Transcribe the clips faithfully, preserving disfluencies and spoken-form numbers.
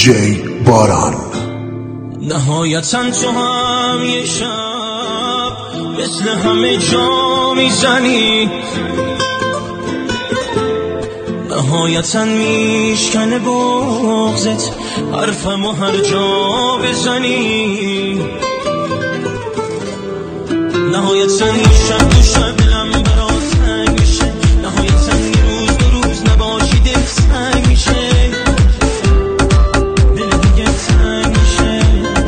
جی باران. نهایتاً تو هم یه شب مثل همه جا میزنی، نهایتاً میشکنه بغضت حرفمو هر جا بزنی، نهایتاً این شب دو شب لم برات تنگ میشه، نهایتاً این روز دو روز نباشی دل سنگ میشه، دل دیگه تنگ میشه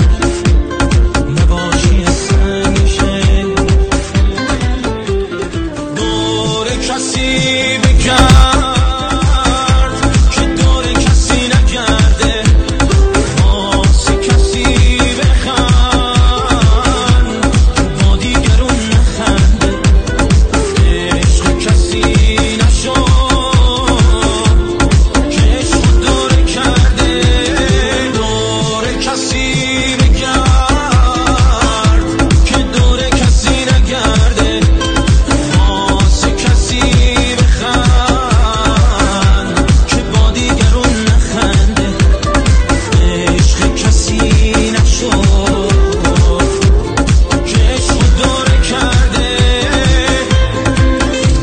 نباشی سنگ میشه. دور کسی